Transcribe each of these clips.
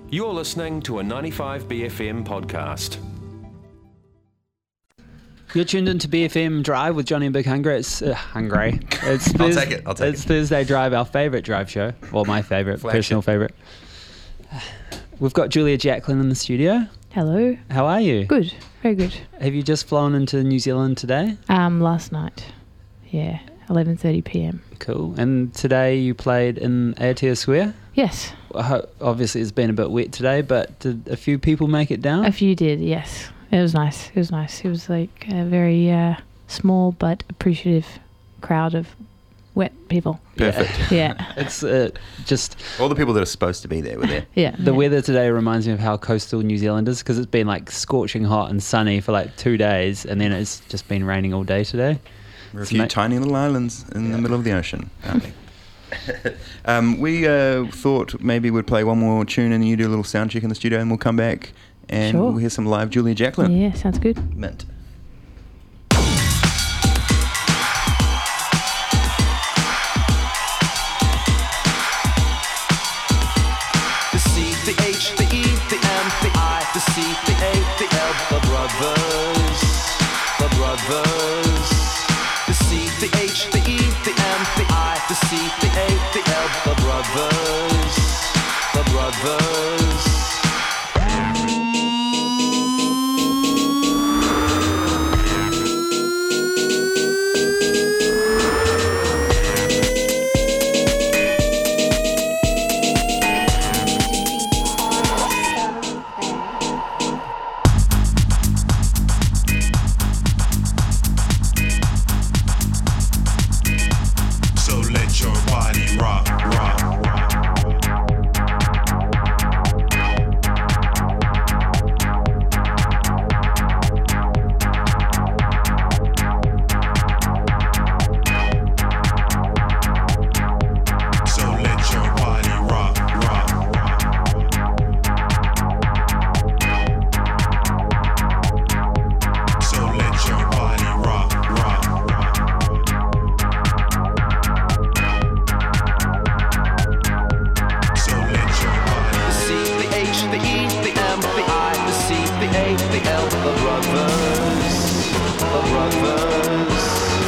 You're listening to a 95BFM podcast. You're tuned into BFM Drive with Johnny and Big Hungry. It's Hungry. It's I'll take it. It's Thursday Drive, our favourite drive show. Well, my favourite, personal favourite. We've got Julia Jacklin in the studio. Hello. How are you? Good. Very good. Have you just flown into New Zealand today? Last night. Yeah, 11:30 p.m. Cool. And today you played in Aotea Square? Yes. Obviously it's been a bit wet today, but did a few people make it down? A few did, yes. It was nice. It was nice. It was like a very small but appreciative crowd of wet people. Perfect. Yeah. It's just... All the people that are supposed to be there were there. Yeah. The weather today reminds me of how coastal New Zealand is, because it's been like scorching hot and sunny for like 2 days, and then it's just been raining all day today. We're a few tiny little islands in the middle of the ocean, aren't we? We thought maybe we'd play one more tune and you do a little sound check in the studio and we'll come back and we'll hear some live Julia Jacklin. Yeah, sounds good. Mint. The C, the H, the E, the M, the I, the C, the A, the L, the brothers, the brothers. The C, the H, the E, the M, the I, the C, the A, the L, the brothers, the brothers. So let your body rock, rock, rock. So let your body rock, rock, rock. So let your body rock, rock, rock. So let your body. The C, the H, the E, the M, the I, the C, the A, the L, the brothers, the brothers.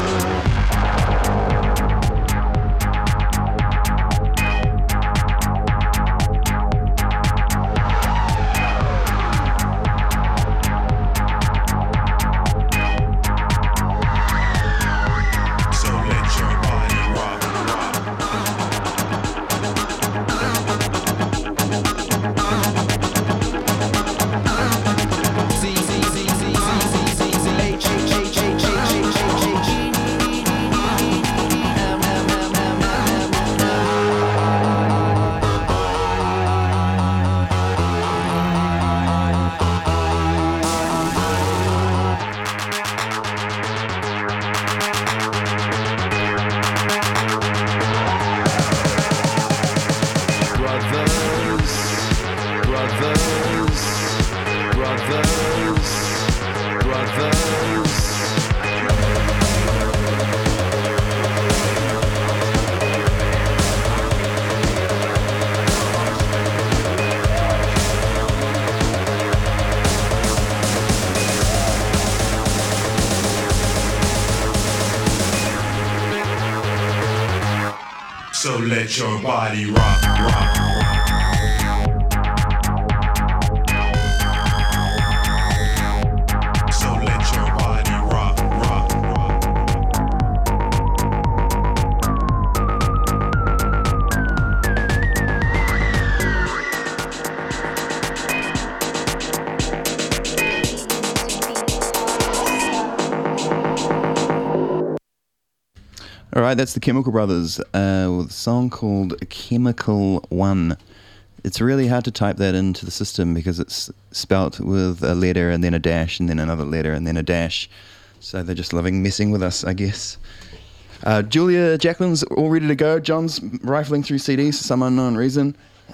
So let your body rock, rock. Z, Z, Z, Z, Z, Z, Z, Z, H, H, H, H, H, H, H, H, M, M, M, M, M, M, brothers, brothers, brothers, brothers. So let your body rock, rock. So let your body rock, rock, rock. All right, that's the Chemical Brothers with a song called Chemical One. It's really hard to type that into the system because it's spelt with a letter and then a dash and then another letter and then a dash. So they're just loving messing with us, I guess. Julia Jacklin's all ready to go. John's rifling through CDs for some unknown reason.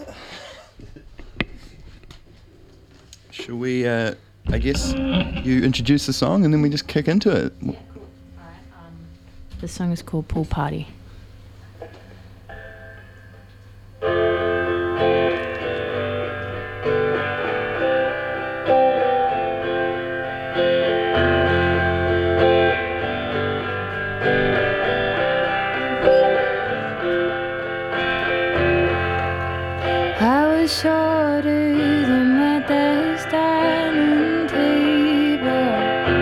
Shall we, I guess, you introduce the song and then we just kick into it? Yeah, cool. All right. This song is called Pool Party. were shorter than my dad's dining table.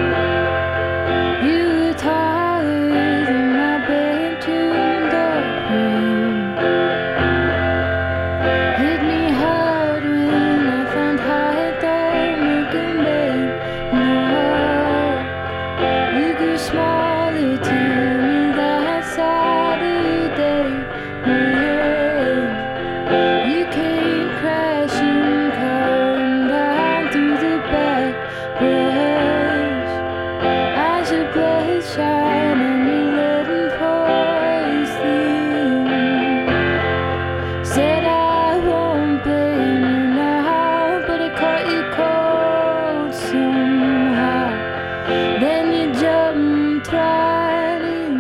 You were taller than my bedroom door frame. Hit me hard when I found hard door making bed. No, you grew smaller to me that Saturday. You came crashing, coming down through the back brush. Eyes are bloodshot and you let him poison. Said I won't blame you now, but I caught you cold somehow. Then you jumped right in.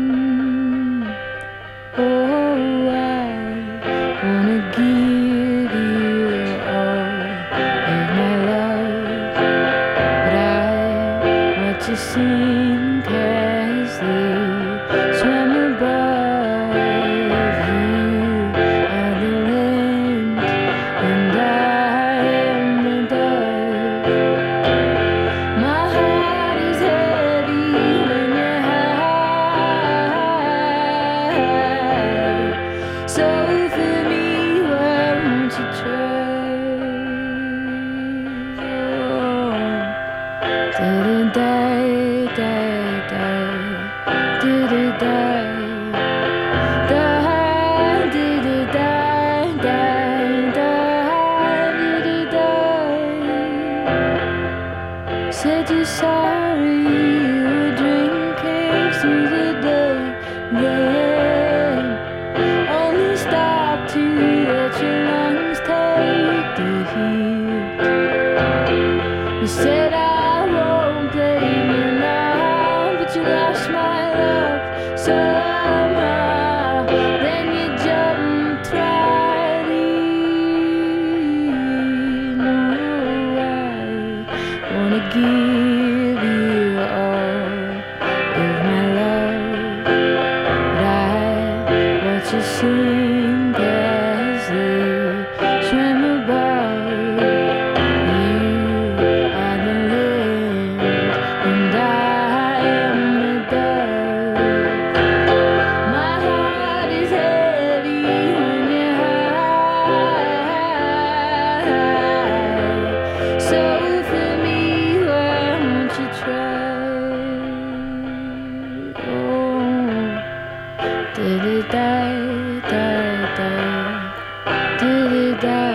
Oh, I wanna give you all of my love, but I watch you sink as they swim above you are the land, and I am the dove. My heart is heavy when you're high. So for me, why won't you try? Da-da-da, da-da, da-da-da, da-da-da, da-da-da. Said you're sorry, you were drinking through the day. Then only stopped to let your lungs take the heat. You said I won't blame you now, but you lost my love somehow. Then you jumped right in. Oh, I wanna give you all of my love, but I watch you sink as they swim above. You are the land, and I am the dove. My heart is heavy when you're high. So for me, why won't you try? Oh, da-da-da, da-da, da-da-da.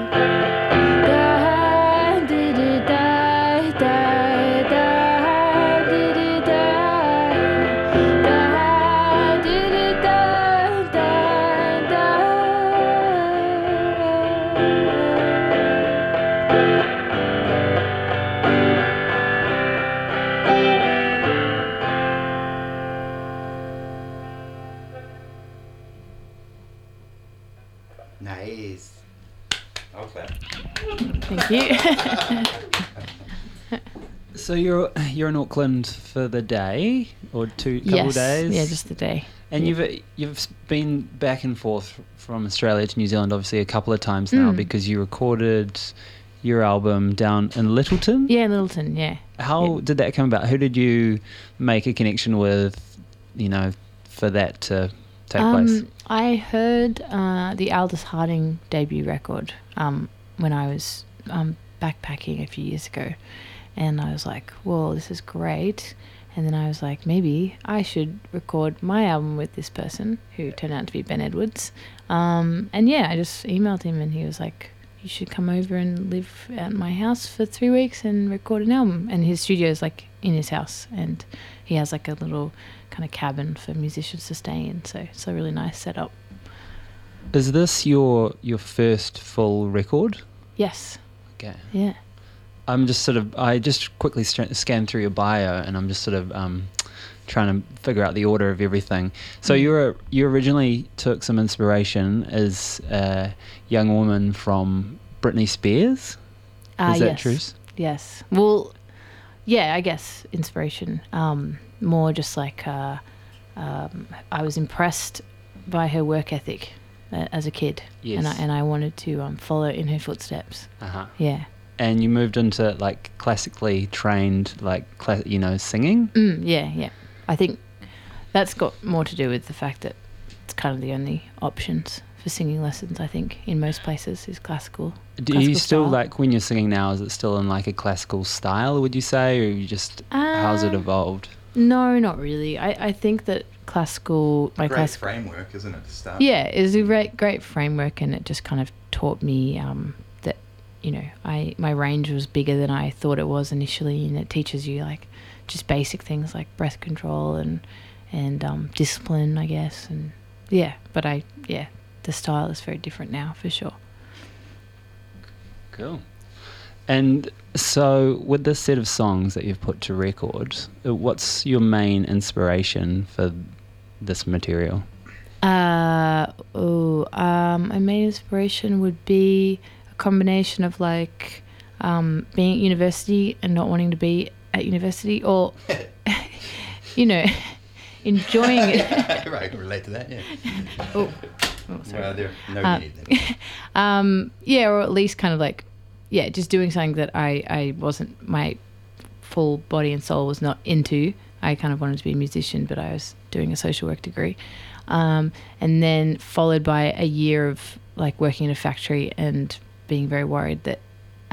Nice. I'll clap. Thank you. So you're in Auckland for the day or couple Yes, days? yeah, just the day. And you've been back and forth from Australia to New Zealand obviously a couple of times now because you recorded your album down in Littleton. Yeah, Littleton, yeah. How did that come about? Who did you make a connection with, for that to take place? I heard the Aldous Harding debut record when I was backpacking a few years ago. And I was like, whoa, this is great. And then I was like, maybe I should record my album with this person, who turned out to be Ben Edwards. And yeah, I just emailed him and he was like, you should come over and live at my house for 3 weeks and record an album. And his studio is like in his house, and he has like a little kind of cabin for musicians to stay in. So it's a really nice setup. Is this your first full record? Yes. Okay. Yeah. I just quickly scanned through your bio, and I'm just sort of trying to figure out the order of everything. So you originally took some inspiration as a young woman from Britney Spears. Is that true? Yes. Well, yeah, I guess inspiration. More just like I was impressed by her work ethic, as a kid. Yes. And I wanted to follow in her footsteps. Uh-huh. Yeah. And you moved into like classically trained, like singing. Yeah. I think that's got more to do with the fact that it's kind of the only options for singing lessons. I think in most places is classical. Do you still style. like when you're singing now? Is it still in like a classical style? Would you say, or you just how's it evolved? No, not really. I think that classical, my Great classical, framework, isn't it, to start? yeah, is a great framework, and it just kind of taught me that my range was bigger than I thought it was initially, and it teaches you like just basic things like breath control and discipline, I guess, and the style is very different now for sure. Cool. And so, with this set of songs that you've put to record, what's your main inspiration for this material? My main inspiration would be a combination of like being at university and not wanting to be at university, or enjoying it. Right, I can relate to that, yeah. Oh, sorry. Well, there no need then. Or at least kind of like, just doing something that I wasn't, my full body and soul was not into. I kind of wanted to be a musician, but I was doing a social work degree. And then followed by a year of like working in a factory and being very worried that,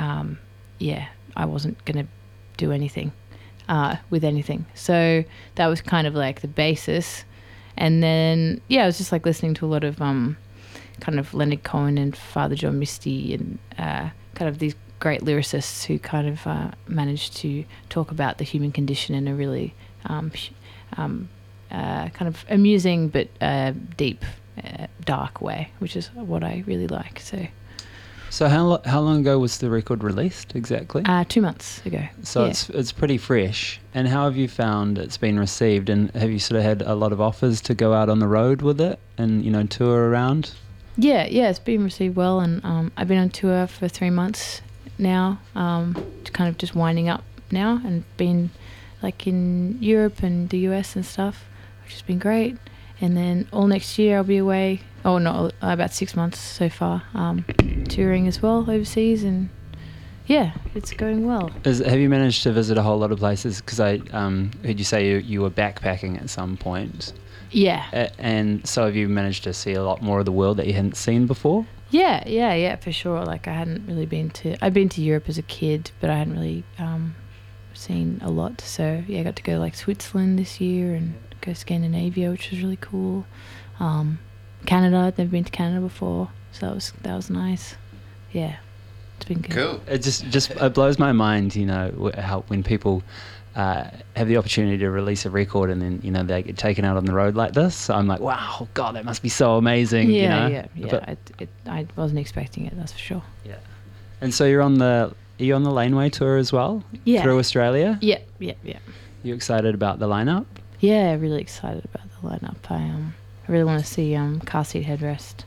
I wasn't going to do anything with anything. So that was kind of like the basis. And then, I was just like listening to a lot of kind of Leonard Cohen and Father John Misty and kind of these great lyricists who kind of managed to talk about the human condition in a really kind of amusing but deep, dark way, which is what I really like. So how long ago was the record released exactly? 2 months ago. So it's pretty fresh. And how have you found it's been received? And have you sort of had a lot of offers to go out on the road with it and tour around? Yeah, it's been received well, and I've been on tour for 3 months now, kind of just winding up now, and been like in Europe and the US and stuff, which has been great. And then all next year I'll be away. Oh, no, about 6 months so far, touring as well overseas, and it's going well. Have you managed to visit a whole lot of places? Because I heard you say you were backpacking at some point. Yeah. And so have you managed to see a lot more of the world that you hadn't seen before? Yeah, for sure. Like I hadn't really I'd been to Europe as a kid, but I hadn't really seen a lot. So I got to go like Switzerland this year and go Scandinavia, which was really cool. Canada, I'd never been to Canada before, so that was nice. Yeah, it's been good. Cool. It just it blows my mind, how when people have the opportunity to release a record and then they get taken out on the road like this. So I'm like, wow, God, that must be so amazing. Yeah. But, I wasn't expecting it, that's for sure. Yeah. And so are you on the Laneway tour as well? Yeah. Through Australia? Yeah. You excited about the lineup? Yeah, really excited about the lineup. I really want to see Car Seat Headrest.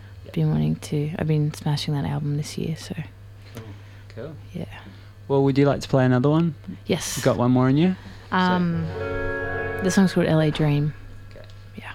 I've been smashing that album this year, so. Cool. Yeah. Well, would you like to play another one? Yes. You got one more in you? The song's called LA Dream. Okay. Yeah.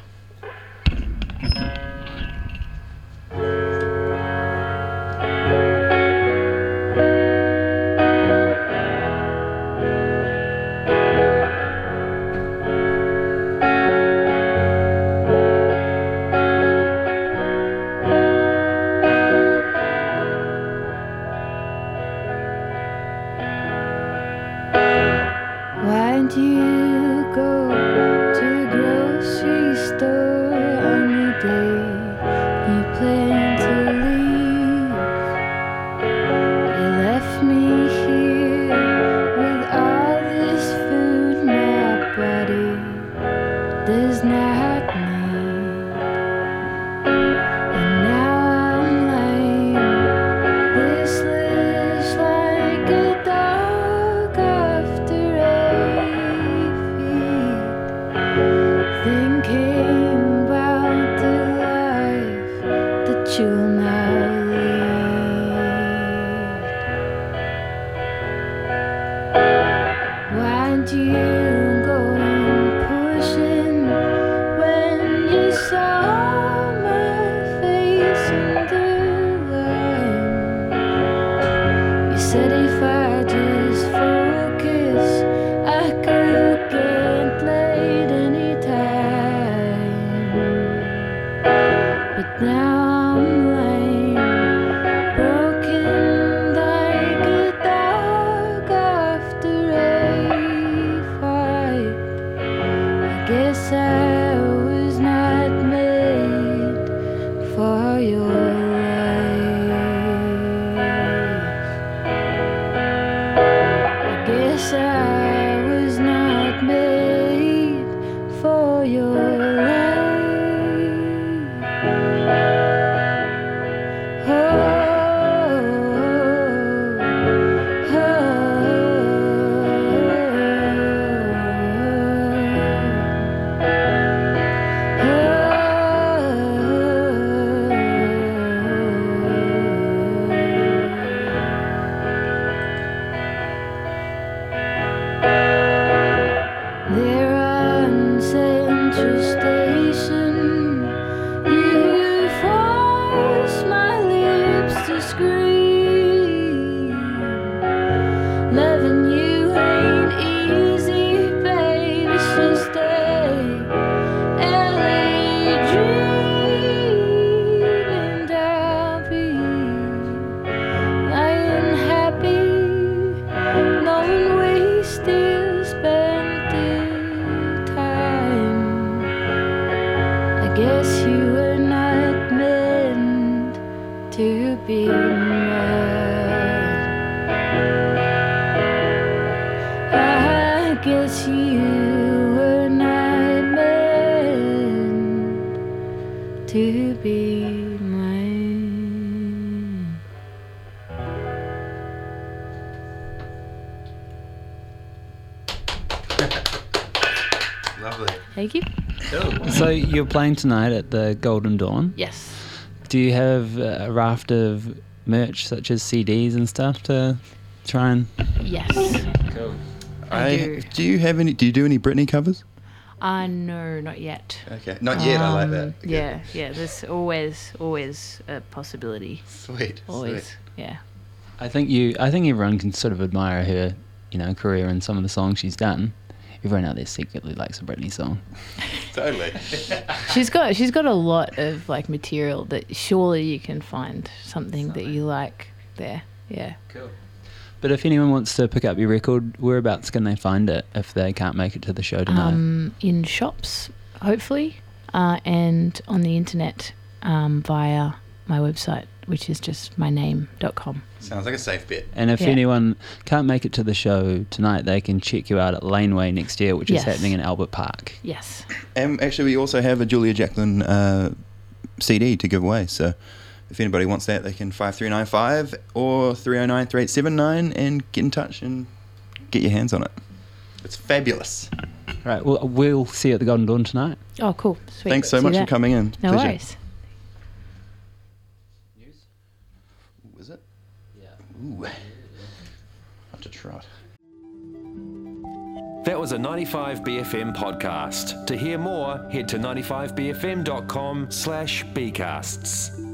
Why don't you go to the grove? said if I just focus, I could get laid anytime. But now I'm lame, broken like a dog after a fight. I guess I was not made for your life. I guess I was not made for your life. There on Central Station, you force my lips to scream. Loving you ain't easy, babe. It's just a LA dream, and I'll be lying happy, knowing we still spent the time. I guess you were not meant to be mine. I guess you were not meant to be mine. Lovely. Thank you. So you're playing tonight at the Golden Dawn. Yes. Do you have a raft of merch such as CDs and stuff to try and? Yes. Cool. I do. Do you have any? Do you do any Britney covers? No, not yet. Okay, not yet. I like that. Okay. Yeah. There's always a possibility. Sweet. Always. Sweet. Yeah. I think everyone can sort of admire her, career and some of the songs she's done. Everyone out there secretly likes a Britney song. Totally. She's got a lot of like material that surely you can find something that you like there. Yeah. Cool. But if anyone wants to pick up your record, whereabouts can they find it if they can't make it to the show tonight? In shops, hopefully, and on the internet via my website, which is just myname.com. Sounds like a safe bet. And if Yeah. anyone can't make it to the show tonight, they can check you out at Laneway next year, which is Yes. happening in Albert Park. Yes. Actually, we also have a Julia Jacqueline CD to give away. So if anybody wants that, they can 5395 or 309-3879 and get in touch and get your hands on it. It's fabulous. Right, well, we'll see you at the Golden Dawn tonight. Oh, cool. Sweet. Thanks so See much that. for coming in. No Pleasure. worries. Ooh, is it? Yeah. Ooh. Have to trot. That was a 95BFM podcast. To hear more, head to 95bfm.com/bcasts.